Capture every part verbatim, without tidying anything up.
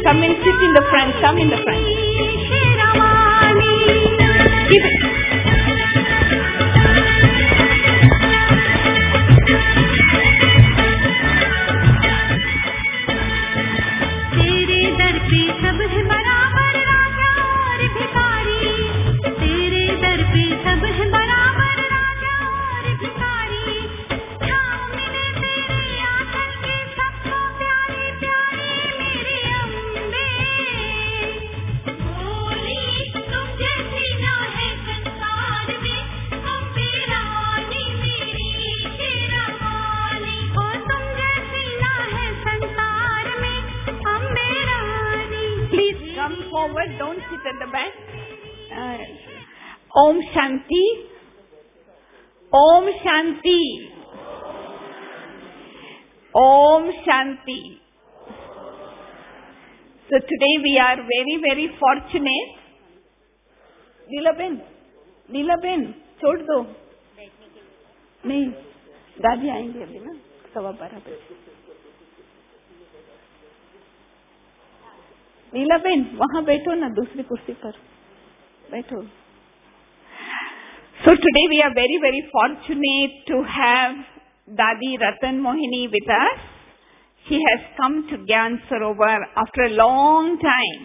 Come and sit in the front. Come in the front. Keep it. Forward, don't sit at the back. Uh, Om Shanti. Om Shanti. Om Shanti. So today we are very, very fortunate. Leela Ben, Leela Ben, छोड़ दो. नहीं, दादी आएंगे अभी ना सवा बारह बजे. नीला बेन वहां बैठो ना दूसरी कुर्सी पर बैठो. So today we are very very fortunate to have Dadi Ratan Mohini with us. She has come to Gyan Sarovar after a long time.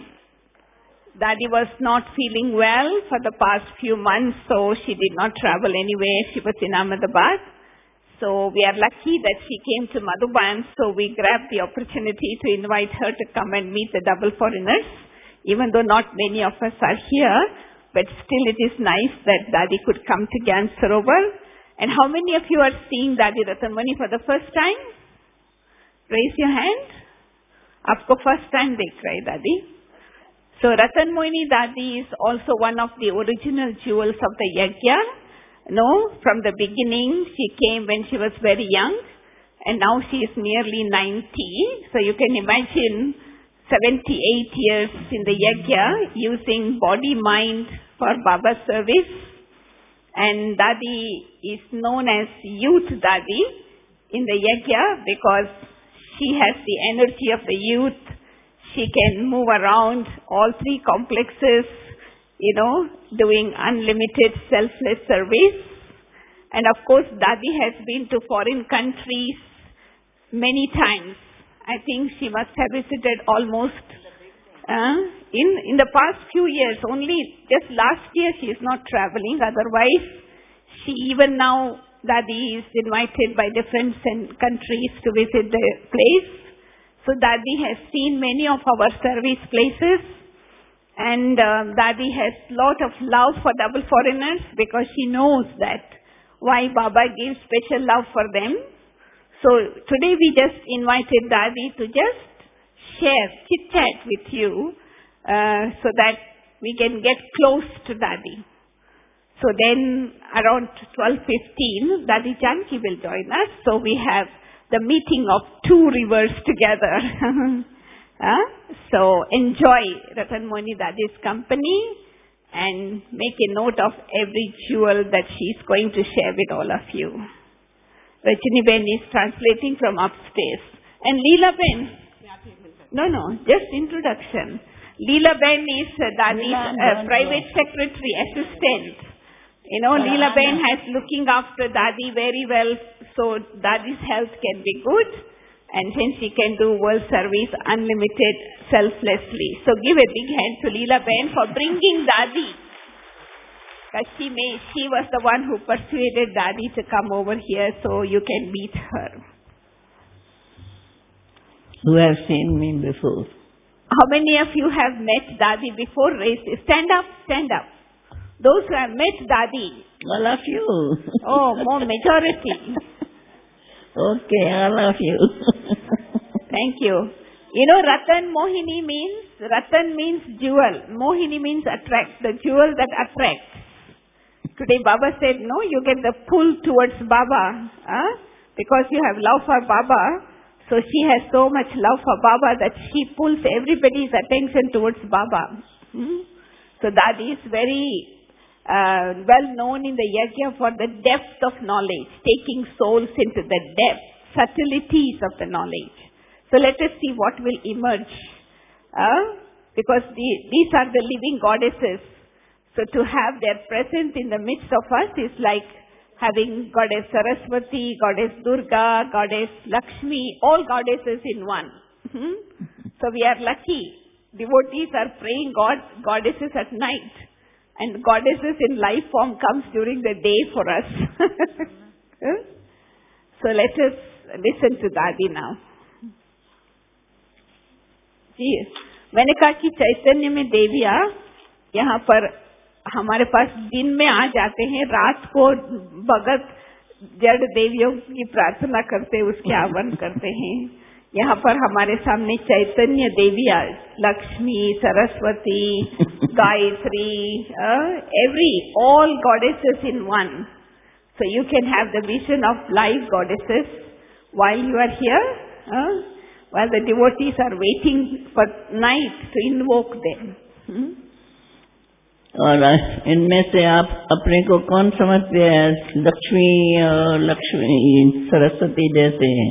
Dadi was not feeling well for the past few months, so she did not travel anywhere. She was in Ahmedabad. So we are lucky that she came to Madhuban, so we grabbed the opportunity to invite her to come and meet the double foreigners, even though not many of us are here, but still it is nice that Dadi could come to Gyan Sarovar. And how many of you are seeing Dadi Ratan Mohini for the first time? Raise your hand. Aapko first time dekh rahe Dadi. So Ratan Mohini Dadi is also one of the original jewels of the Yajna. No, from the beginning, she came when she was very young, and now she is nearly ninety. So you can imagine seventy-eight years in the Yajna, using body, mind for Baba's service. And Dadi is known as Youth Dadi in the Yajna because she has the energy of the youth. She can move around all three complexes, you know, doing unlimited selfless service. And of course, Dadi has been to foreign countries many times. I think she must have visited almost uh, in in the past few years. Only just last year she is not traveling. Otherwise, she even now, Dadi is invited by different countries to visit the place. So Dadi has seen many of our service places. And uh, Dadi has lot of love for double foreigners because she knows that why Baba gives special love for them. So today we just invited Dadi to just share, chit-chat with you uh, so that we can get close to Dadi. So then around twelve fifteen, Dadi Janki will join us. So we have the meeting of two rivers together. Huh? So enjoy Ratan Mohini Dadi's company and make a note of every jewel that she is going to share with all of you. Rajini Ben is translating from upstairs. And Leela Ben, no, no, just introduction. Leela Ben is uh, Dadi's uh, private secretary, assistant. You know, Leela Ben has looking after Dadi very well, so Dadi's health can be good. And then she can do world service unlimited, selflessly. So give a big hand to Leela Ben for bringing Dadi. Because she, may, she was the one who persuaded Dadi to come over here so you can meet her. Who have seen me before? How many of you have met Dadi before? Raise, stand up, stand up. Those who have met Dadi. All of you. Oh, more majority. Okay, all of you. Thank you. You know, Ratan Mohini means, Ratan means jewel. Mohini means attract, the jewel that attracts. Today Baba said, no, you get the pull towards Baba. Huh? Because you have love for Baba. So she has so much love for Baba that she pulls everybody's attention towards Baba. Hmm? So that is very Uh, well known in the Yajna for the depth of knowledge, taking souls into the depth, subtleties of the knowledge. So let us see what will emerge Uh, because the, these are the living goddesses. So to have their presence in the midst of us is like having Goddess Saraswati, Goddess Durga, Goddess Lakshmi, all goddesses in one. Hmm? So we are lucky. Devotees are praying God, goddesses at night. And goddesses in life form comes during the day for us. So let us listen to Dadi now. जी, मैंने कहा कि चैतन्य में देवियाँ यहाँ पर हमारे पास दिन में आ जाते हैं, रात को भगत जड़ देवियों की प्रार्थना करते, उसके आह्वान करते हैं. यहाँ पर हमारे सामने चैतन्य देवियाँ, Lakshmi, Saraswati, Gayatri, every all goddesses in one. So you can have the vision of live goddesses while you are here, uh, while the devotees are waiting for night to invoke them. Hmm? और इनमें से आप अपने को कौन समझते हैं? लक्ष्मी और लक्ष्मी सरस्वती जैसे हैं.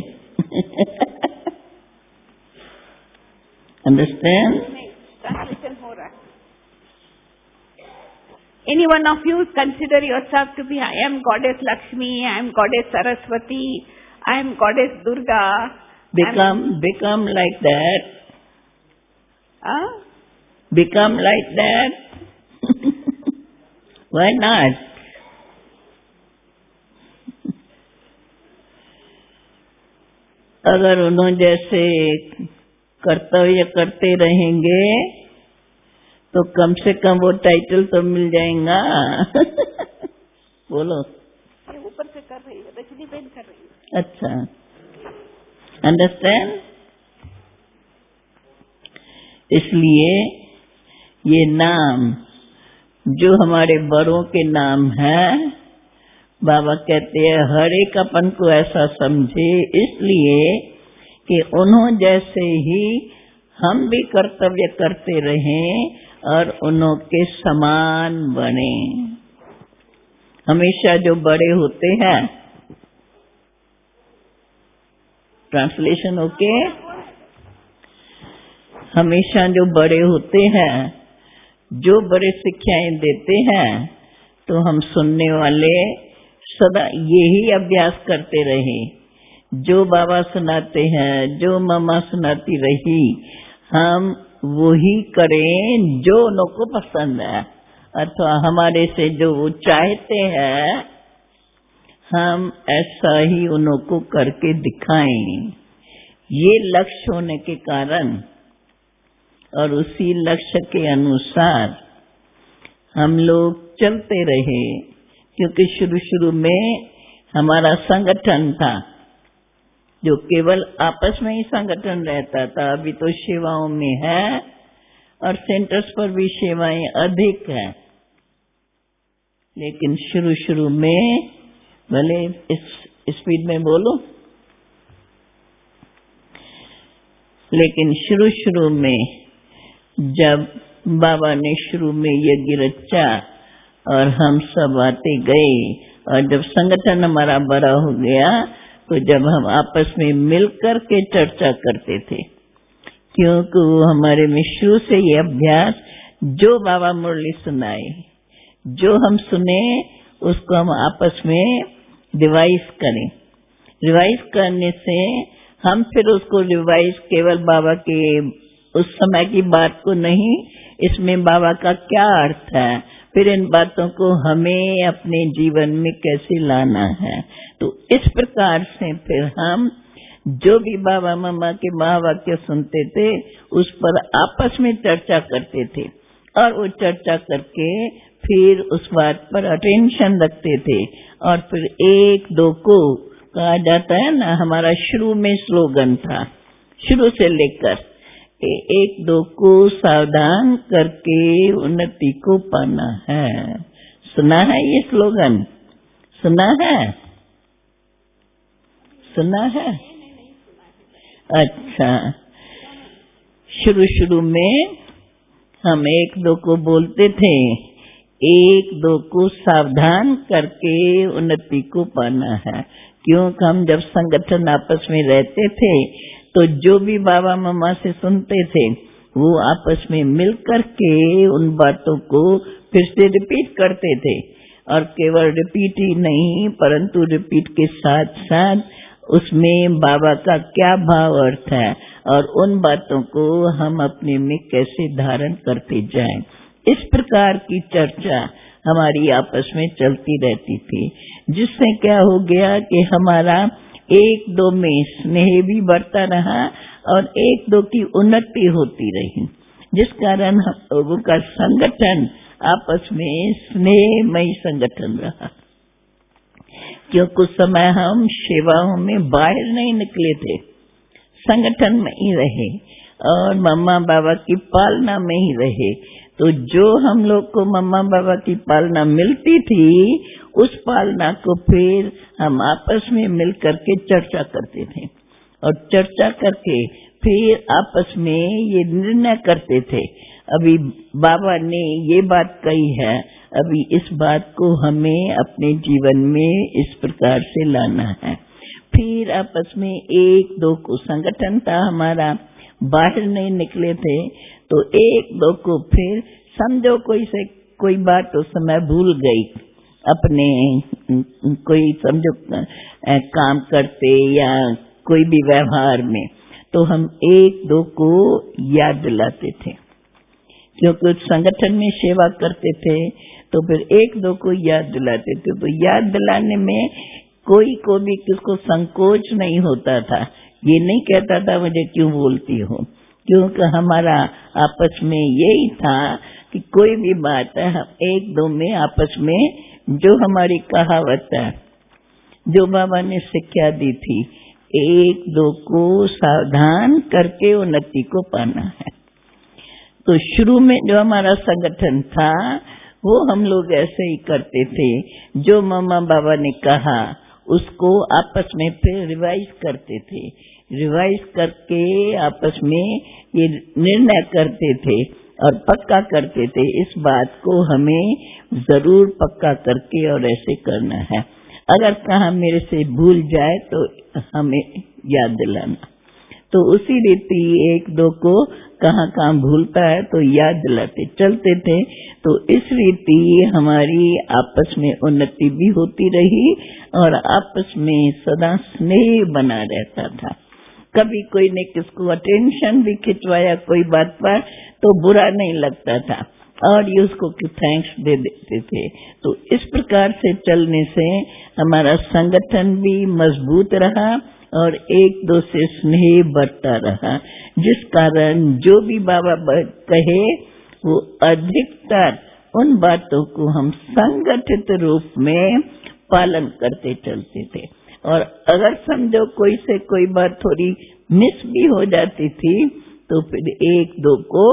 Understand? Translation हो रहा है. Any one of you consider yourself to be, I am Goddess Lakshmi, I am Goddess Saraswati, I am Goddess Durga. Become, become like that. Huh? Become like that. Why not? अगर उन्होंने जैसे कर्तव्य करते रहेंगे तो कम से कम वो टाइटल तो मिल जाएगा. बोलो. ऊपर से कर रही है, रजनी बहन कर रही है. अच्छा. अंडरस्टैंड? इसलिए ये नाम जो हमारे बड़ों के नाम है, बाबा कहते हैं हर एक अपन को ऐसा समझे, इसलिए कि उन्हों जैसे ही हम भी कर्तव्य करते रहें और उन्हों के समान बने. हमेशा जो बड़े होते हैं, ट्रांसलेशन ओके, हमेशा जो बड़े होते हैं, जो बड़े शिक्षाएं देते हैं, तो हम सुनने वाले सदा यही अभ्यास करते रहे. जो बाबा सुनाते हैं, जो मम्मा सुनाती रही, हम वही करें जो उन्हों को पसंद है, अथवा हमारे से जो वो चाहते हैं, हम ऐसा ही उन्हों को करके दिखाएं. ये लक्ष्य होने के कारण और उसी लक्ष्य के अनुसार हम लोग चलते रहे, क्योंकि शुरू शुरू में हमारा संगठन था जो केवल आपस में ही संगठन रहता था. अभी तो सेवाओं में है और सेंटर्स पर भी सेवाएं अधिक है, लेकिन शुरू शुरू में, भले इस स्पीड में बोलो, लेकिन शुरू शुरू में जब बाबा ने शुरू में यज्ञ रचा और हम सब आते गए, और जब संगठन हमारा बड़ा हो गया, तो जब हम आपस में मिलकर के चर्चा करते थे, क्योंकि वो हमारे में शुरू से ये अभ्यास, जो बाबा मुरली सुनाए, जो हम सुने, उसको हम आपस में रिवाइज करें. रिवाइज करने से हम फिर उसको रिवाइज केवल बाबा के उस समय की बात को नहीं, इसमें बाबा का क्या अर्थ है, फिर इन बातों को हमें अपने जीवन में कैसे लाना है. तो इस प्रकार से फिर हम जो भी बाबा मम्मा के महावाक्य सुनते थे, उस पर आपस में चर्चा करते थे, और वो चर्चा करके फिर उस बात पर अटेंशन रखते थे. और फिर एक दो को कहा जाता है ना, हमारा शुरू में स्लोगन था, शुरू से लेकर एक दो को सावधान करके उन्नति को पाना है. सुना है ये स्लोगन? सुना है? सुना है? अच्छा. शुरू शुरू में हम एक दो को बोलते थे, एक दो को सावधान करके उन्नति को पाना है. क्योंकि हम जब संगठन आपस में रहते थे, तो जो भी बाबा मम्मा से सुनते थे, वो आपस में मिलकर के उन बातों को फिर से रिपीट करते थे, और केवल रिपीट ही नहीं परंतु रिपीट के साथ साथ उसमें बाबा का क्या भाव अर्थ है और उन बातों को हम अपने में कैसे धारण करते जाएं। इस प्रकार की चर्चा हमारी आपस में चलती रहती थी, जिससे क्या हो गया कि हमारा एक दो में स्नेह भी बढ़ता रहा और एक दो की उन्नति होती रही, जिस कारण हम लोगों का संगठन आपस में स्नेहमय संगठन रहा। क्यों कुछ समय हम सेवाओं में बाहर नहीं निकले थे, संगठन में ही रहे और मम्मा बाबा की पालना में ही रहे। तो जो हम लोग को मम्मा बाबा की पालना मिलती थी, उस पालना को फिर हम आपस में मिलकर के चर्चा करते थे और चर्चा करके फिर आपस में ये निर्णय करते थे, अभी बाबा ने ये बात कही है, अभी इस बात को हमें अपने जीवन में इस प्रकार से लाना है। फिर आपस में एक दो को संगठन था हमारा, बाहर नहीं निकले थे, तो एक दो को फिर समझो कोई से कोई बात उस समय भूल गई, अपने कोई समझो काम करते या कोई भी व्यवहार में, तो हम एक दो को याद दिलाते थे। क्योंकि संगठन में सेवा करते थे तो फिर एक दो को याद दिलाते थे, तो याद दिलाने में कोई को भी किसको संकोच नहीं होता था, ये नहीं कहता था मुझे क्यों बोलती हो, क्योंकि हमारा आपस में यही था कि कोई भी बात है हम एक दो में आपस में, जो हमारी कहावत है, जो बाबा ने शिक्षा दी थी, एक दो को सावधान करके उन्नति को पाना है। तो शुरू में जो हमारा संगठन था वो हम लोग ऐसे ही करते थे, जो मम्मा बाबा ने कहा उसको आपस में फिर रिवाइज करते थे, रिवाइज करके आपस में ये निर्णय करते थे और पक्का करते थे, इस बात को हमें जरूर पक्का करके और ऐसे करना है। अगर कहा मेरे से भूल जाए तो हमें याद दिलाना। तो उसी रीति एक दो को कहाँ कहाँ भूलता है तो याद दिलाते चलते थे। तो इस रीति हमारी आपस में उन्नति भी होती रही और आपस में सदा स्नेह बना रहता था। कभी कोई ने किसको अटेंशन भी खिंचवाया कोई बात पर तो बुरा नहीं लगता था और ये उसको थैंक्स दे देते थे। तो इस प्रकार से चलने से हमारा संगठन भी मजबूत रहा और एक दो से स्नेह बढ़ता रहा, जिस कारण जो भी बाबा कहे वो अधिकतर उन बातों को हम संगठित रूप में पालन करते चलते थे। और अगर समझो कोई से कोई बात थोड़ी मिस भी हो जाती थी तो फिर एक दो को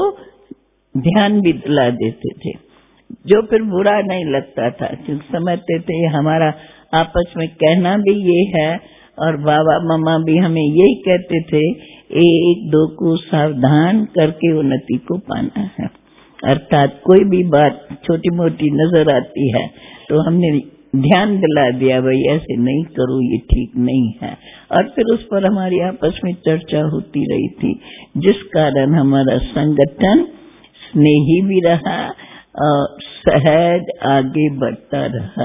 ध्यान भी दिला देते थे, जो फिर बुरा नहीं लगता था, क्योंकि समझते थे हमारा आपस में कहना भी ये है और बाबा मम्मा भी हमें यही कहते थे, एक दो को सावधान करके उन्नति को पाना है। अर्थात कोई भी बात छोटी मोटी नजर आती है तो हमने ध्यान दिला दिया, भाई ऐसे नहीं करो, ये ठीक नहीं है, और फिर उस पर हमारी आपस में चर्चा होती रही थी, जिस कारण हमारा संगठन स्नेही भी रहा और सहज आगे बढ़ता रहा।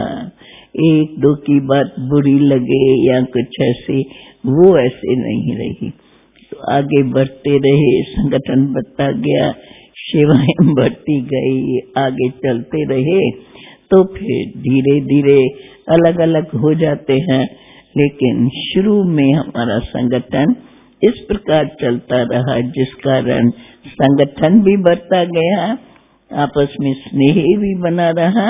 एक दो की बात बुरी लगे या कुछ ऐसे, वो ऐसे नहीं रही, तो आगे बढ़ते रहे, संगठन बढ़ता गया, सेवाएं बढ़ती गई, आगे चलते रहे। तो फिर धीरे धीरे अलग अलग हो जाते हैं, लेकिन शुरू में हमारा संगठन इस प्रकार चलता रहा, जिस कारण संगठन भी बढ़ता गया, आपस में स्नेह भी बना रहा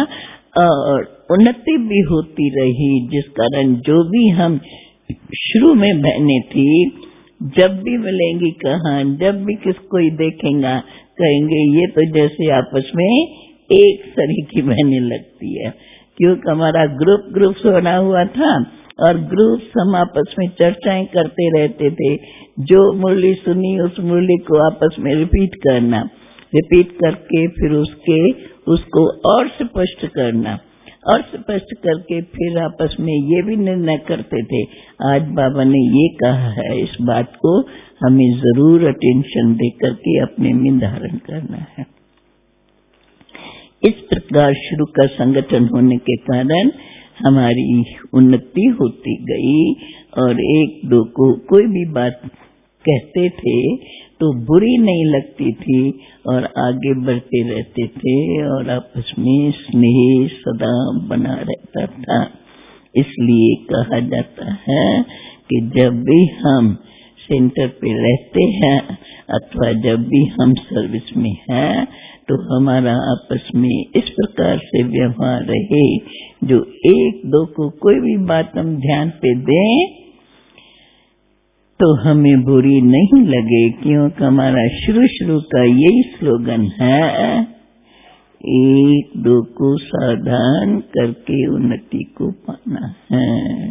और उन्नति भी होती रही, जिस कारण जो भी हम शुरू में बहने थी, जब भी मिलेंगी कहाँ, जब भी किसको ही देखेंगे कहेंगे ये तो जैसे आपस में एक सरी की बहने लगती है, क्योंकि हमारा ग्रुप ग्रुप्स बना हुआ था और ग्रुप्स हम आपस में चर्चाएं करते रहते थे। जो मुरली सुनी उस मुरली को आपस में रिपीट करना, रिपीट करके फिर उसके उसको और स्पष्ट करना और स्पष्ट करके फिर आपस में ये भी निर्णय करते थे, आज बाबा ने ये कहा है, इस बात को हमें जरूर अटेंशन देकर के अपने में धारण करना है। इस प्रकार शुरू का संगठन होने के कारण हमारी उन्नति होती गई और एक दो को कोई भी बात कहते थे तो बुरी नहीं लगती थी और आगे बढ़ते रहते थे और आपस में स्नेह सदा बना रहता था। इसलिए कहा जाता है कि जब भी हम सेंटर पे रहते हैं अथवा जब भी हम सर्विस में हैं तो हमारा आपस में इस प्रकार से व्यवहार रहे जो एक दो को कोई भी बात हम ध्यान पे दें तो हमें बुरी नहीं लगे, क्योंकि हमारा शुरू शुरू का यही स्लोगन है, एक दो को सावधान करके उन्नति को पाना है।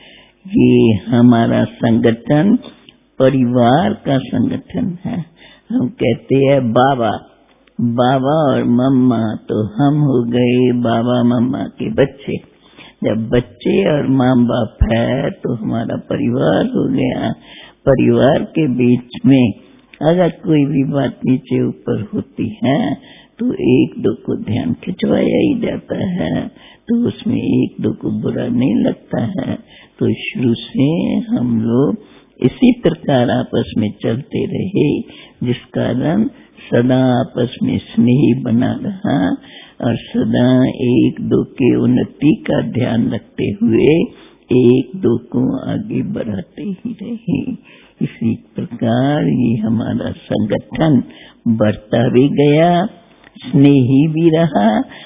ये हमारा संगठन परिवार का संगठन है। हम कहते हैं बाबा बाबा और मम्मा, तो हम हो गए बाबा मम्मा के बच्चे। जब बच्चे और माँ बाप है तो हमारा परिवार हो गया। परिवार के बीच में अगर कोई भी बात नीचे ऊपर होती है तो एक दो को ध्यान खिंचवाया ही जाता है, तो उसमें एक दो को बुरा नहीं लगता है। तो शुरू से हम लोग इसी प्रकार आपस में चलते रहे, जिस कारण सदा आपस में स्नेह बना रहा और सदा एक दो के उन्नति का ध्यान रखते हुए एक दो को आगे बढ़ाते ही रहे। इसी प्रकार ये हमारा संगठन बढ़ता भी गया, स्नेही भी रहा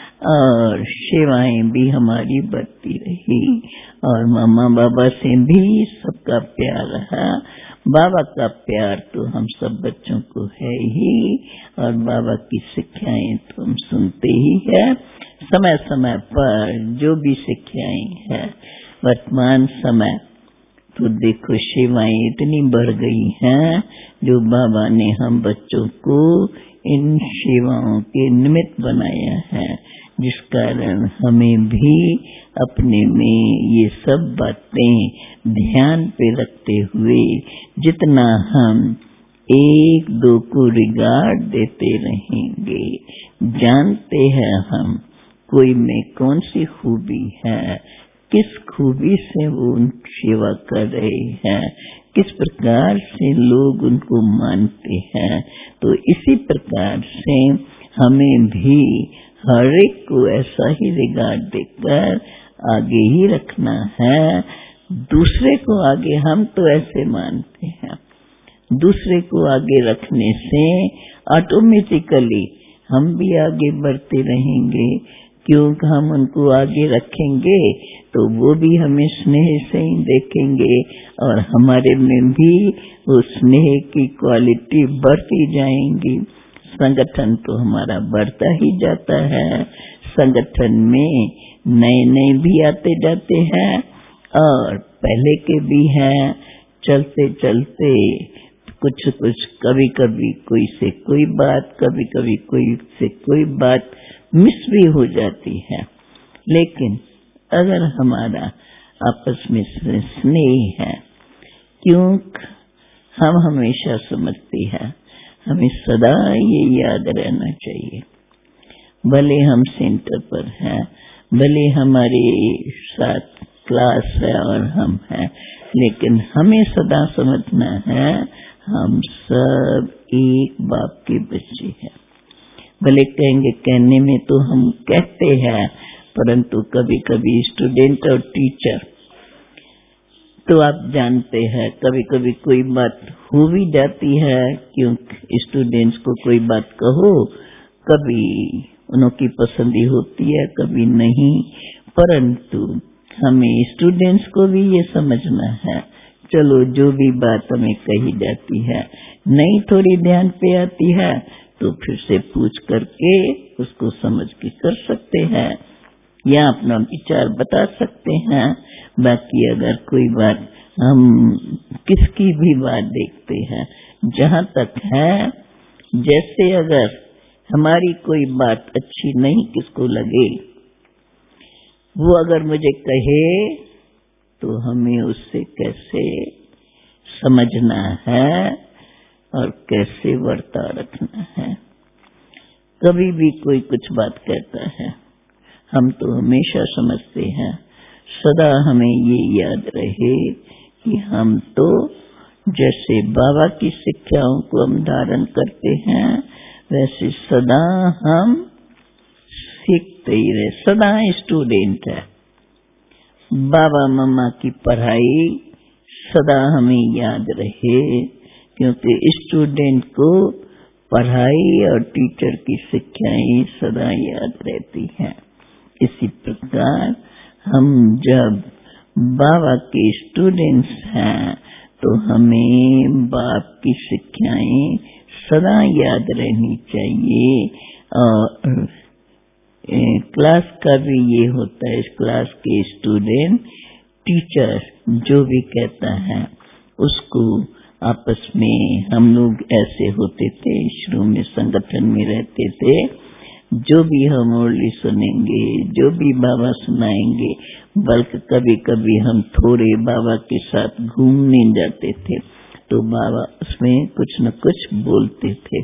और सेवाएं भी हमारी बढ़ती रही और मामा बाबा से भी सबका प्यार रहा। बाबा का प्यार तो हम सब बच्चों को है ही और बाबा की शिक्षाएं तो हम सुनते ही है। समय समय पर जो भी शिक्षाएं हैं, वर्तमान समय तो देखो सेवाएं इतनी बढ़ गई हैं जो बाबा ने हम बच्चों को इन सेवाओं के निमित्त बनाया है, जिस कारण हमें भी अपने में ये सब बातें ध्यान पे रखते हुए जितना हम एक दो को रिगार्ड देते रहेंगे, जानते हैं हम कोई में कौन सी खूबी है, किस खूबी से वो उन सेवा कर रहे हैं, किस प्रकार से लोग उनको मानते हैं, तो इसी प्रकार से हमें भी हर एक को ऐसा ही रिगार्ड देकर आगे ही रखना है। दूसरे को आगे हम तो ऐसे मानते हैं, दूसरे को आगे रखने से ऑटोमेटिकली हम भी आगे बढ़ते रहेंगे, क्योंकि हम उनको आगे रखेंगे तो वो भी हमें स्नेह से ही देखेंगे और हमारे में भी वो स्नेह की क्वालिटी बढ़ती जाएंगी। संगठन तो हमारा बढ़ता ही जाता है, संगठन में नए नए भी आते जाते हैं और पहले के भी हैं। चलते चलते कुछ कुछ कभी कभी कोई से कोई बात, कभी कभी कोई से कोई बात मिस भी हो जाती है, लेकिन अगर हमारा आपस में स्नेह है, क्योंकि हम हमेशा समझते हैं, हमें सदा ये याद रहना चाहिए, भले हम सेंटर पर हैं, भले हमारे साथ क्लास है और हम हैं, लेकिन हमें सदा समझना है हम सब एक बाप के बच्चे हैं। भले कहेंगे, कहने में तो हम कहते हैं, परंतु कभी कभी स्टूडेंट और टीचर तो आप जानते हैं कभी कभी कोई बात हो भी जाती है, क्योंकि स्टूडेंट्स को कोई बात कहो, कभी उनकी पसंदी होती है, कभी नहीं, परंतु हमें स्टूडेंट्स को भी ये समझना है, चलो जो भी बात हमें कही जाती है नहीं थोड़ी ध्यान पे आती है तो फिर से पूछ करके उसको समझ के कर सकते हैं या अपना विचार बता सकते हैं। बाकी अगर कोई बात हम किसकी भी बात देखते हैं, जहाँ तक है, जैसे अगर हमारी कोई बात अच्छी नहीं किसको लगे वो अगर मुझे कहे तो हमें उससे कैसे समझना है और कैसे वर्ताव रखना है। कभी भी कोई कुछ बात कहता है, हम तो हमेशा समझते हैं, सदा हमें ये याद रहे कि हम तो जैसे बाबा की शिक्षाओं को हम धारण करते हैं, वैसे सदा हम सीखते ही रहे, सदा स्टूडेंट है। बाबा मम्मा की पढ़ाई सदा हमें याद रहे, क्योंकि स्टूडेंट को पढ़ाई और टीचर की शिक्षाएं सदा याद रहती हैं। इसी प्रकार हम जब बाबा के स्टूडेंट्स हैं तो हमें बाप की शिक्षाएं सदा याद रहनी चाहिए। और क्लास का भी ये होता है, इस क्लास के स्टूडेंट टीचर जो भी कहता है उसको आपस में, हम लोग ऐसे होते थे शुरू में संगठन में रहते थे, जो भी हम मुरली सुनेंगे, जो भी बाबा सुनाएंगे, बल्कि कभी कभी हम थोड़े बाबा के साथ घूमने जाते थे तो बाबा उसमें कुछ न कुछ बोलते थे,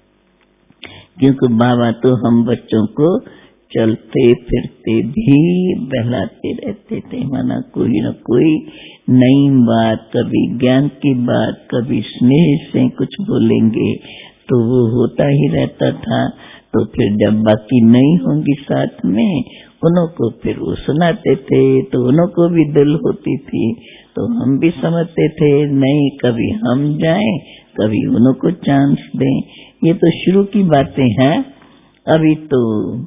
क्योंकि बाबा तो हम बच्चों को चलते फिरते भी बहलाते रहते थे, माना कोई न कोई नई बात, कभी ज्ञान की बात, कभी स्नेह से कुछ बोलेंगे तो वो होता ही रहता था। तो फिर जब बाकी नहीं होंगी साथ में, उन्हों को फिर वो सुनाते थे तो उन्हों को भी दिल होती थी, तो हम भी समझते थे नहीं, कभी हम जाएं, कभी उन्हों को चांस दें। ये तो शुरू की बातें हैं, अभी तो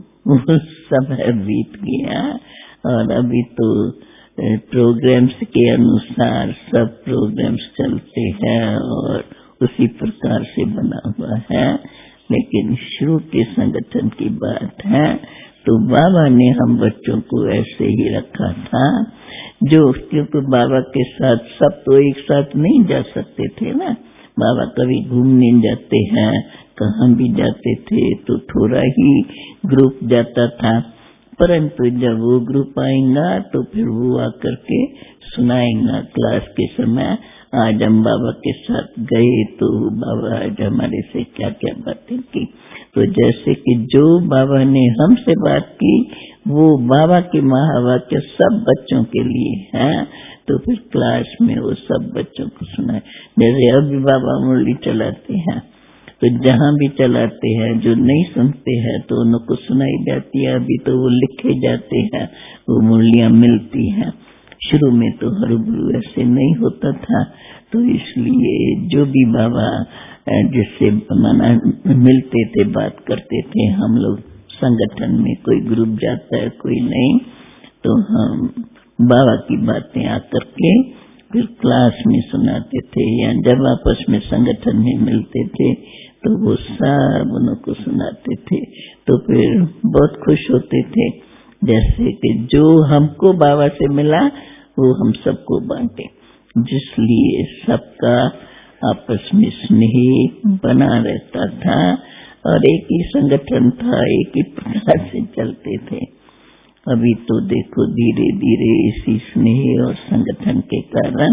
समय बीत गया और अभी तो प्रोग्राम्स के अनुसार सब प्रोग्राम्स चलते हैं और उसी प्रकार से बना हुआ है। लेकिन शुरू के संगठन की बात है तो बाबा ने हम बच्चों को ऐसे ही रखा था, जो क्योंकि बाबा के साथ सब तो एक साथ नहीं जा सकते थे ना, बाबा कभी घूमने जाते हैं, कहाँ भी जाते थे तो थोड़ा ही ग्रुप जाता था, परंतु जब वो ग्रुप आएगा तो फिर वो आकर के सुनाएगा क्लास के समय, आज हम बाबा के साथ गए तो बाबा आज हमारे से क्या क्या बातें की। तो जैसे कि जो बाबा ने हमसे बात की वो बाबा के महावाक्य सब बच्चों के लिए हैं, तो फिर क्लास में वो सब बच्चों को सुनाए। जैसे अभी बाबा मुरली चलाते हैं तो जहाँ भी चलाते हैं, जो नहीं सुनते हैं तो उनको सुनाई जाती है, अभी तो वो लिखे जाते हैं, वो मुरलियाँ मिलती हैं। शुरू में तो हरू ऐसे नहीं होता था, तो इसलिए जो भी बाबा जिससे माना मिलते थे, बात करते थे, हम लोग संगठन में कोई ग्रुप जाता है कोई नहीं, तो हम बाबा की बातें आकर के फिर क्लास में सुनाते थे, या जब आपस में संगठन में मिलते थे तो वो सब उनको सुनाते थे, तो फिर बहुत खुश होते थे। जैसे कि जो हमको बाबा से मिला वो हम सबको बांटे, जिसलिए सबका आपस में स्नेह बना रहता था और एक ही संगठन था, एक ही प्रकार से चलते थे। अभी तो देखो धीरे धीरे इसी स्नेह और संगठन के कारण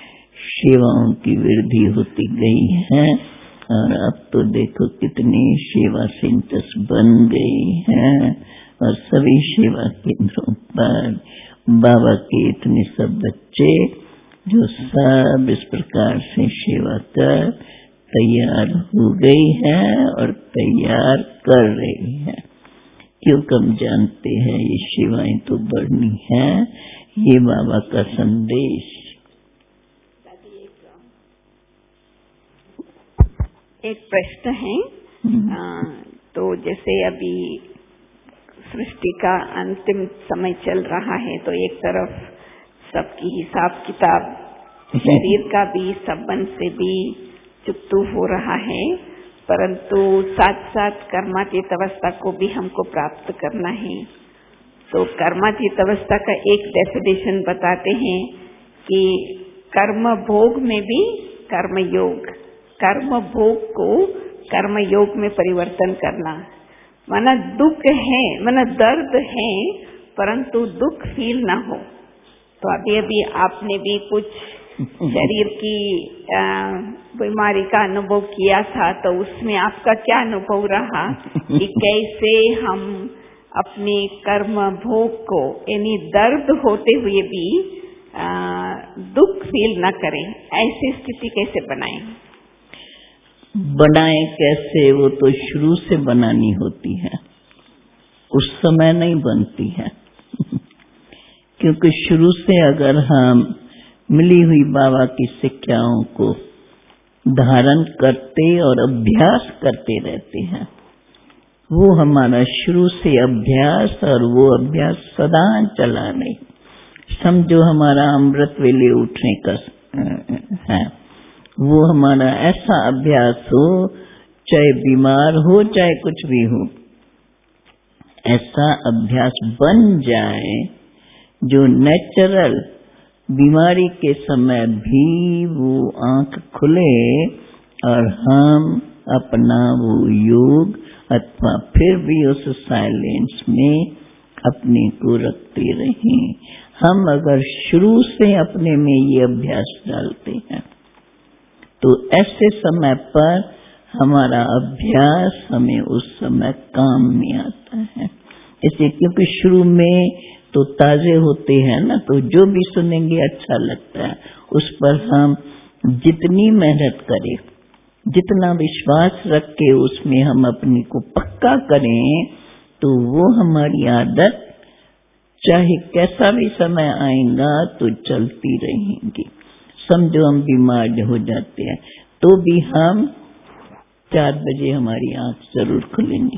सेवाओं की वृद्धि होती गई है, और अब तो देखो कितनी सेवा सेंटर्स बन गई हैं और सभी सेवा केंद्रों पर बाबा के इतने सब बच्चे जो सब इस प्रकार से सेवा कर तैयार हो गई हैं और तैयार कर रही हैं, क्योंकि हम जानते हैं ये सेवाएं तो बढ़नी है। ये बाबा का संदेश। एक प्रश्न है, आ, तो जैसे अभी सृष्टि का अंतिम समय चल रहा है, तो एक तरफ सबकी हिसाब किताब शरीर का भी संबंध से भी चुकतू हो रहा है, परंतु साथ साथ कर्मातीत अवस्था को भी हमको प्राप्त करना है। तो कर्मातीत अवस्था का एक डेफिनेशन बताते हैं कि कर्म भोग में भी कर्म योग, कर्म भोग को कर्म योग में परिवर्तन करना, माना दुख है, माना दर्द है परंतु दुख फील ना हो। तो अभी अभी आपने भी कुछ शरीर की बीमारी का अनुभव किया था, तो उसमें आपका क्या अनुभव रहा कि कैसे हम अपने कर्म भोग को यानी दर्द होते हुए भी आ, दुख फील न करें, ऐसी स्थिति कैसे बनाएं? बनाएं कैसे, वो तो शुरू से बनानी होती है, उस समय नहीं बनती है। क्योंकि शुरू से अगर हम मिली हुई बाबा की शिक्षाओं को धारण करते और अभ्यास करते रहते हैं, वो हमारा शुरू से अभ्यास, और वो अभ्यास सदा चला नहीं। समझो हमारा अमृत वेले उठने का है, वो हमारा ऐसा अभ्यास हो, चाहे बीमार हो चाहे कुछ भी हो, ऐसा अभ्यास बन जाए जो नेचुरल बीमारी के समय भी वो आंख खुले और हम अपना वो योग अथवा फिर भी उस साइलेंस में अपने को रखते रहें। हम अगर शुरू से अपने में ये अभ्यास डालते हैं तो ऐसे समय पर हमारा अभ्यास हमें उस समय काम में आता है। इसलिए क्योंकि शुरू में तो ताजे होते हैं ना, तो जो भी सुनेंगे अच्छा लगता है, उस पर हम जितनी मेहनत करें, जितना विश्वास रख के उसमें हम अपने को पक्का करें, तो वो हमारी आदत चाहे कैसा भी समय आएगा तो चलती रहेंगी। समझो हम बीमार हो जाते हैं तो भी हम चार बजे हमारी आंख जरूर खुलेंगी,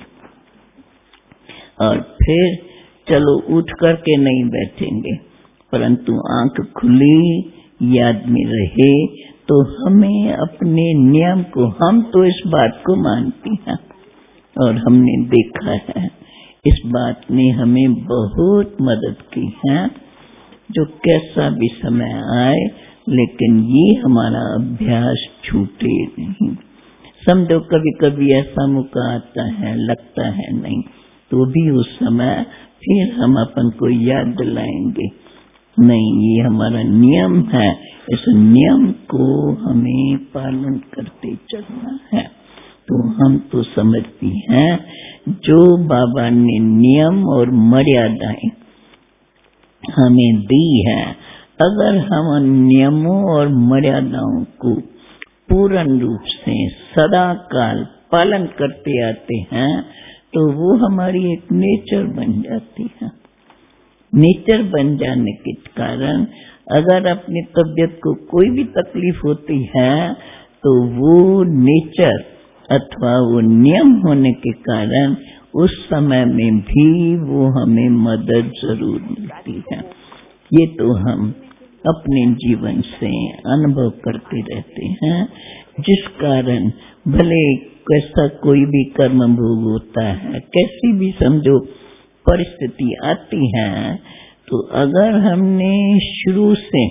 और फिर चलो उठ करके नहीं बैठेंगे, परंतु आंख खुली याद में रहे तो हमें अपने नियम को, हम तो इस बात को मानते हैं और हमने देखा है, इस बात ने हमें बहुत मदद की है, जो कैसा भी समय आए लेकिन ये हमारा अभ्यास छूटे नहीं। समझो कभी कभी ऐसा मौका आता है, लगता है नहीं, तो भी उस समय फिर हम अपन को याद दिलाएंगे, नहीं ये हमारा नियम है, इस नियम को हमें पालन करते चलना है। तो हम तो समझती हैं जो बाबा ने नियम और मर्यादाएं हमें दी है, अगर हम नियमों और मर्यादाओं को पूर्ण रूप से सदा काल पालन करते आते हैं तो वो हमारी एक नेचर बन जाती है। नेचर बन जाने के कारण अगर अपनी तबीयत को कोई भी तकलीफ होती है तो वो नेचर अथवा वो नियम होने के कारण उस समय में भी वो हमें मदद जरूर मिलती है। ये तो हम अपने जीवन से अनुभव करते रहते हैं, जिस कारण भले कैसा कोई भी कर्म भोग होता है, कैसी भी समझो परिस्थिति आती है, तो अगर हमने शुरू से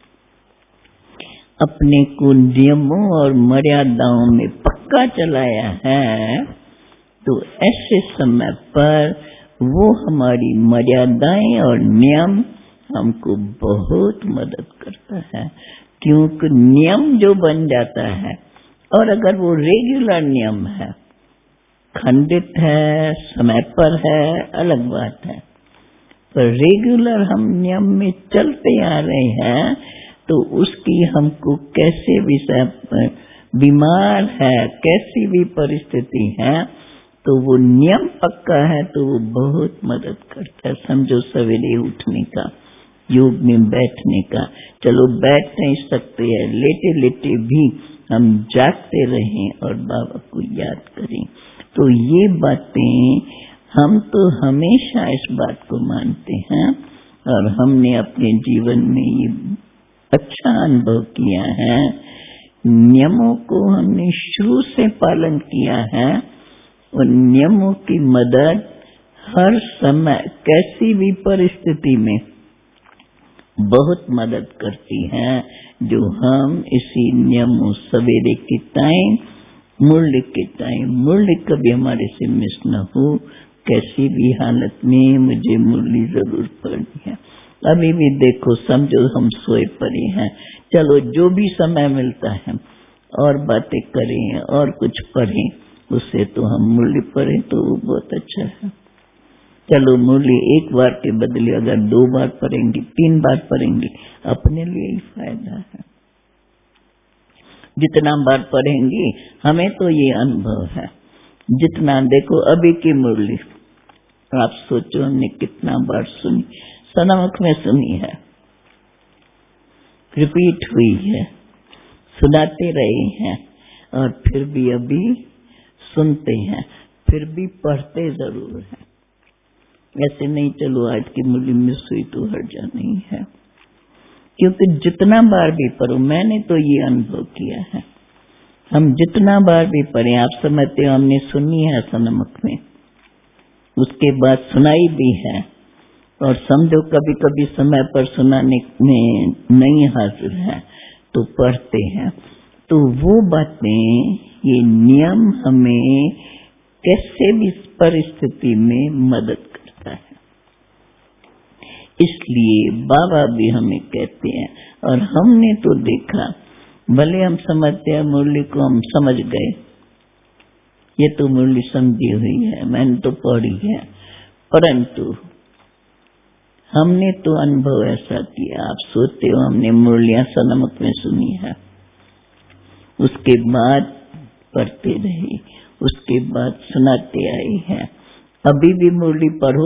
अपने को नियमों और मर्यादाओं में पक्का चलाया है तो ऐसे समय पर वो हमारी मर्यादाएं और नियम हमको बहुत मदद करता है। क्योंकि नियम जो बन जाता है, और अगर वो रेगुलर नियम है, खंडित है, समय पर है, अलग बात है, पर रेगुलर हम नियम में चलते आ रहे हैं तो उसकी हमको कैसे भी बीमार है, कैसी भी परिस्थिति है, तो वो नियम पक्का है तो वो बहुत मदद करता है। समझो सवेरे उठने का, योग में बैठने का, चलो बैठ नहीं सकते हैं, लेटे लेटे भी हम जागते रहें और बाबा को याद करें। तो ये बातें हम तो हमेशा इस बात को मानते हैं और हमने अपने जीवन में ये अच्छा अनुभव किया है। नियमों को हमने शुरू से पालन किया है और नियमों की मदद हर समय कैसी भी परिस्थिति में बहुत मदद करती है, जो हम इसी नियमों सवेरे के टाइम, मुरली के टाइम, मुरली कभी हमारे से मिस न हो कैसी भी हालत में मुझे मुरली जरूर पढ़नी है। अभी भी देखो, समझो हम सोए पड़े हैं, चलो जो भी समय मिलता है और बातें करें और कुछ पढ़ें, उससे तो हम मुरली पढ़ें तो वो बहुत अच्छा है। चलो मुरली एक बार के बदले अगर दो बार पढ़ेंगे, तीन बार पढ़ेंगे, अपने लिए ही फायदा है। जितना बार पढ़ेंगे हमें तो ये अनुभव है, जितना देखो अभी की मुरली आप सोचो हमने कितना बार सुनी, सन्मुख में सुनी है, रिपीट हुई है, सुनाते रहे हैं और फिर भी अभी सुनते हैं, फिर भी पढ़ते जरूर हैं। ऐसे नहीं चलो आज की मुरली मिस हुई तो हर्जा नहीं है, क्योंकि जितना बार भी पढ़ो, मैंने तो ये अनुभव किया है, हम जितना बार भी पढ़े, आप समझते हो हमने सुनी है सन्मुख में, उसके बाद सुनाई भी है, और समझो कभी कभी समय पर सुनाने में नहीं हाजिर है तो पढ़ते हैं, तो वो बातें, ये नियम हमें कैसे भी परिस्थिति में मदद करता है। इसलिए बाबा भी हमें कहते हैं, और हमने तो देखा, भले हम समझते हैं मुरली को हम समझ गए, ये तो मुरली समझी हुई है, मैंने तो पढ़ी है, परंतु हमने तो अनुभव ऐसा किया, आप सोचते हो हमने मुरलियां सन्मुख में सुनी है, उसके बाद पढ़ते रहे, उसके बाद सुनाते आए हैं। अभी भी मुरली पढ़ो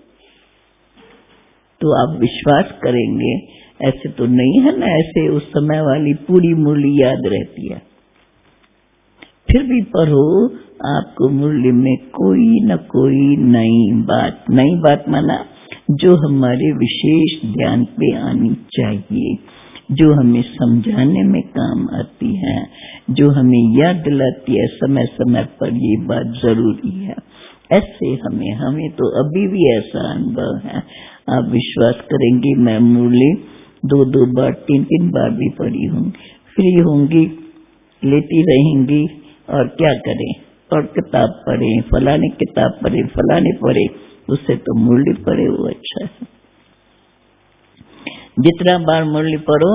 तो आप विश्वास करेंगे, ऐसे तो नहीं है ना, ऐसे उस समय वाली पूरी मुरली याद रहती है, फिर भी पढ़ो, आपको मुरली में कोई न कोई नई बात, नई बात माना जो हमारे विशेष ध्यान पे आनी चाहिए, जो हमें समझाने में काम आती है, जो हमें याद दिलाती है समय समय पर ये बात जरूरी है। ऐसे हमें हमें तो अभी भी ऐसा अनुभव है, आप विश्वास करेंगे, मैं मुरली दो दो बार तीन तीन बार भी पढ़ी हूँ, फ्री होंगी लेती रहेंगी और क्या करें, और किताब पढ़े, फलाने किताब पढ़े, फलाने पढ़े, उससे तो मुरली पढ़े वो अच्छा है। जितना बार मुरली पढ़ो,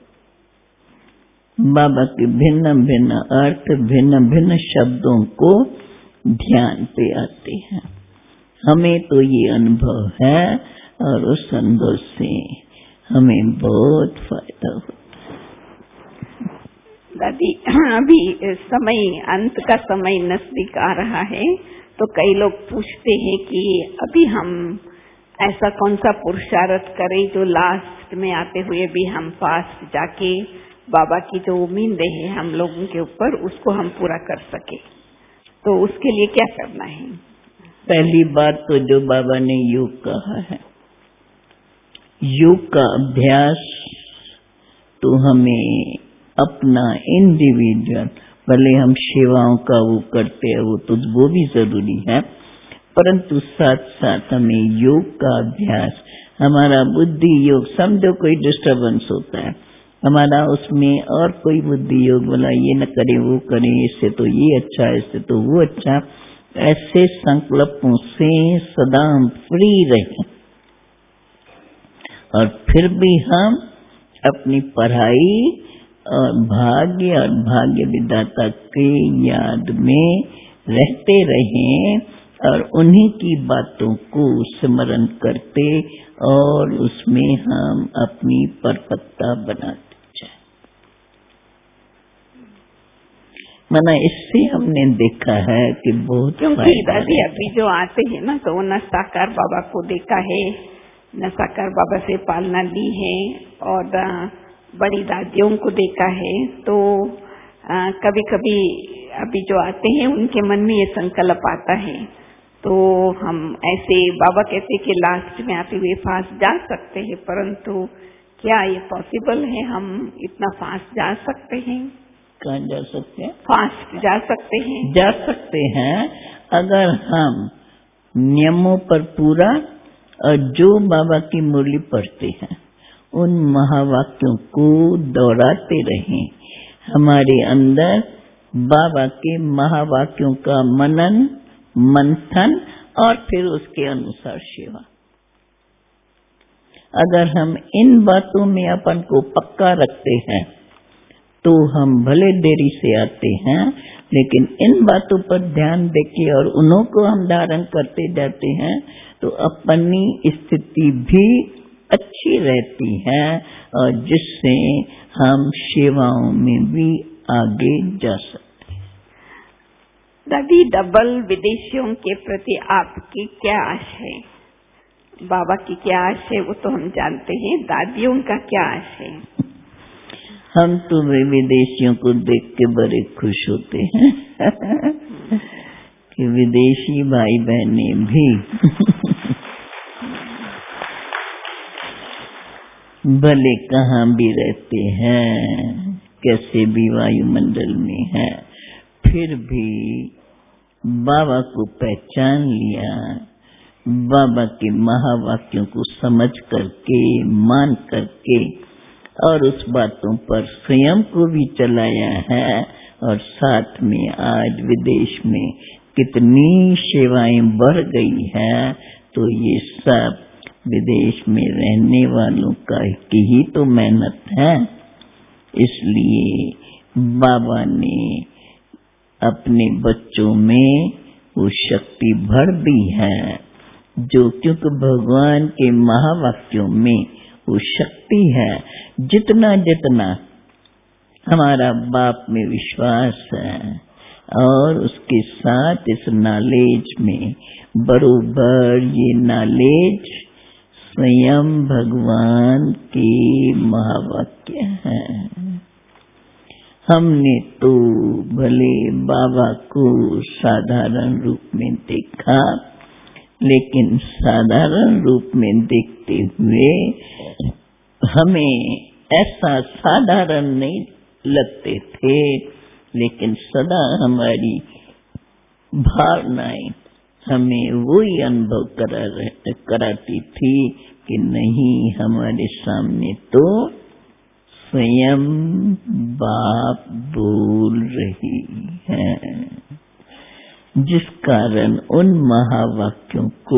बाबा के भिन्न भिन्न अर्थ, भिन्न भिन्न शब्दों को ध्यान पे आते हैं। हमें तो ये अनुभव है और उस अनुभव से हमें बहुत फायदा होता है। दादी, अभी समय, अंत का समय नजदीक आ रहा है, तो कई लोग पूछते हैं कि अभी हम ऐसा कौन सा पुरुषार्थ करें जो लास्ट में आते हुए भी हम फास्ट जाके बाबा की जो उम्मीदें हैं हम लोगों के ऊपर, उसको हम पूरा कर सके, तो उसके लिए क्या करना है? पहली बात तो जो बाबा ने योग कहा है, योग का अभ्यास तो हमें अपना इंडिविजुअल, भले हम सेवाओं का वो करते हैं, वो तो वो भी जरूरी है, परंतु साथ साथ हमें योग का अभ्यास, हमारा बुद्धि योग, समझो कोई डिस्टरबेंस होता है हमारा, उसमें और कोई बुद्धि योग बोला ये न करें वो करें, इससे तो ये अच्छा, इससे तो वो अच्छा, ऐसे संकल्पों से सदा हम फ्री रहें, और फिर भी हम अपनी पढ़ाई और भाग्य और भाग्य विधाता के याद में रहते रहें, और उन्हीं की बातों को स्मरण करते और उसमें हम अपनी परपक्वता बनाते जाए। माना इससे हमने देखा है कि बहुत, क्योंकि दादी अभी जो आते हैं ना, तो न साकार बाबा को देखा है, न साकार बाबा से पालना ली है, और बड़ी दादियों को देखा है, तो आ, कभी कभी अभी जो आते हैं उनके मन में ये संकल्प आता है, तो हम ऐसे, बाबा कहते कि लास्ट में आते हुए फास्ट जा सकते हैं, परंतु क्या ये पॉसिबल है? हम इतना फास्ट जा सकते हैं? कहाँ जा सकते हैं? फास्ट जा सकते हैं? जा सकते हैं अगर हम नियमों पर पूरा, और जो बाबा की मुरली पढ़ते हैं उन महावाक्यों को दोहराते रहें, हमारे अंदर बाबा के महावाक्यों का मनन, मंथन और फिर उसके अनुसार सेवा। अगर हम इन बातों में अपन को पक्का रखते हैं तो हम भले देरी से आते हैं, लेकिन इन बातों पर ध्यान देके और उन्हों को हम धारण करते जाते हैं तो अपनी स्थिति भी अच्छी रहती है और जिससे हम सेवाओं में भी आगे जा सकते हैं। दादी, डबल विदेशियों के प्रति आपकी क्या आश है? बाबा की क्या आश है वो तो हम जानते हैं, दादियों का क्या आश है? हम तो वे विदेशियों को देख के बड़े खुश होते हैं कि विदेशी भाई बहने भी भले कहाँ भी रहते हैं, कैसे भी वायुमंडल में है, फिर भी बाबा को पहचान लिया, बाबा के महावाक्यों को समझ करके, मान करके और उस बातों पर स्वयं को भी चलाया है। और साथ में आज विदेश में कितनी सेवाएं बढ़ गई है, तो ये सब विदेश में रहने वालों का की ही तो मेहनत है। इसलिए बाबा ने अपने बच्चों में वो शक्ति भर दी है, जो क्योंकि भगवान के महावाक्यों में वो शक्ति है। जितना जितना हमारा बाप में विश्वास है और उसके साथ इस नॉलेज में बरोबर ये नॉलेज स्वयं भगवान के महावाक्य हैं। हमने तो भले बाबा को साधारण रूप में देखा, लेकिन साधारण रूप में देखते हुए हमें ऐसा साधारण नहीं लगते थे, लेकिन सदा हमारी भावनाएं हमें वही अनुभव करा कराती थी कि नहीं, हमारे सामने तो स्वयं बाप बोल रही है। जिस कारण उन महावाक्यों को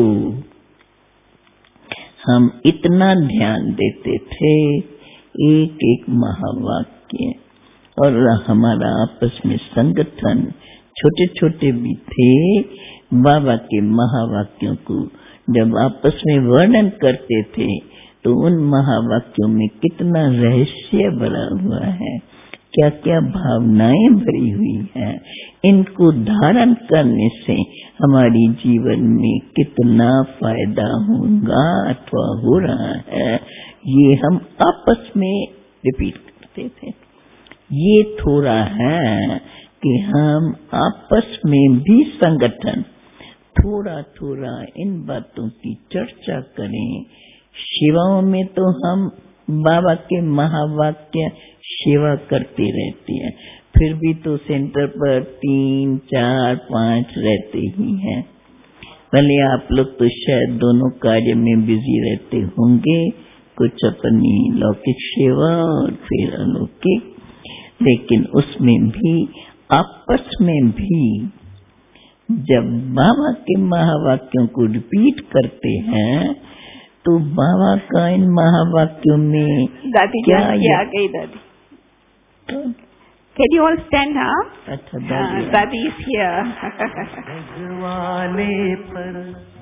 हम इतना ध्यान देते थे, एक एक महावाक्य, और हमारा आपस में संगठन छोटे छोटे भी थे। बाबा के महावाक्यों को जब आपस में वर्णन करते थे तो उन महावाक्यों में कितना रहस्य भरा हुआ है, क्या क्या भावनाएं भरी हुई है, इनको धारण करने से हमारी जीवन में कितना फायदा होगा अथवा हो रहा है, ये हम आपस में रिपीट करते थे। ये थोड़ा है कि हम आपस में भी संगठन थोड़ा थोड़ा इन बातों की चर्चा करें। सेवाओं में तो हम बाबा के महावाक्य सेवा करते रहते हैं, फिर भी तो सेंटर पर तीन चार पांच रहते ही हैं। भले आप लोग तो शायद दोनों कार्य में बिजी रहते होंगे, कुछ अपनी लौकिक सेवा और फिर अलौकिक, लेकिन उसमें भी आपस में भी जब बाबा के महावाक्यों को रिपीट करते हैं तो बाबा का इन महावाक्यों में दादी क्या आ गई? दादी Can you all stand up? अच्छा, दादी, uh, दादी is here. जगवाले पर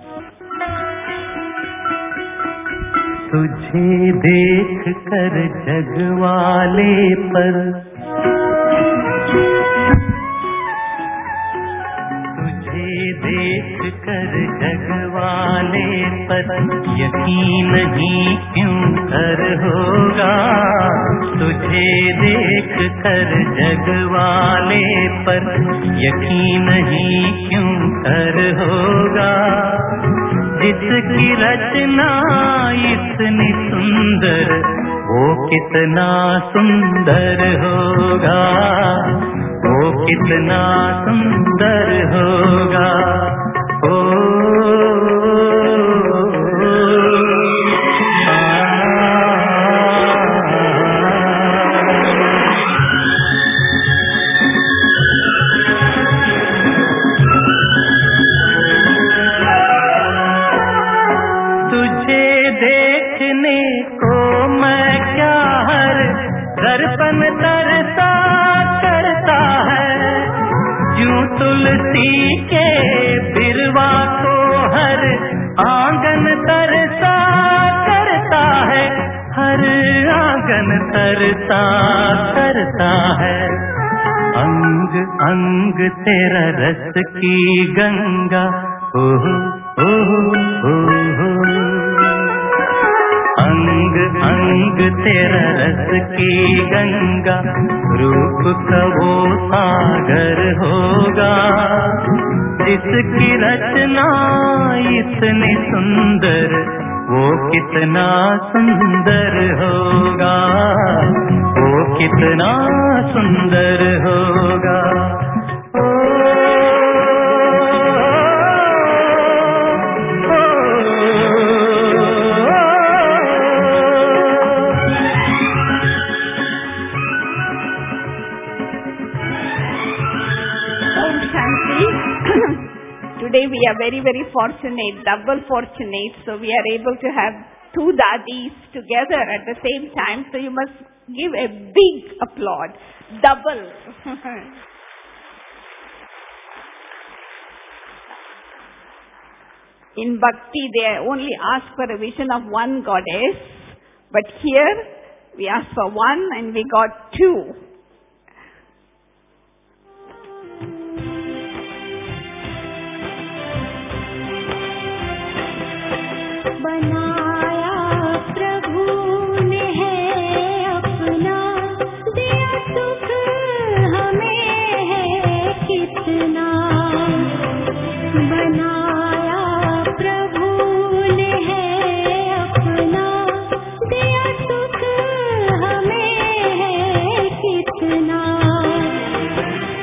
तुझे देख कर जगवाले पर तुझे देख कर जगवाले पर यकीन ही क्यों कर होगा, तुझे देख कर जगवाले पर यकीन ही क्यों कर होगा। जिसकी रचना इतनी सुंदर वो कितना सुंदर होगा, वो कितना सुंदर होगा। ओ तुलसी के बिरवा को हर आंगन तरसा करता है, हर आंगन तरसा करता है। अंग अंग तेरा रस की गंगा, ओह ओह ओह, अंग अंग तेरा रस की गंगा, रूप का वो सागर होगा, जिसकी रचना इतनी सुंदर, वो कितना सुंदर होगा, वो कितना सुंदर होगा। Today we are very, very fortunate, double fortunate. So we are able to have two dadis together at the same time. So you must give a big applaud. Double. In Bhakti, they only ask for a vision of one goddess. But here, we asked for one and we got two.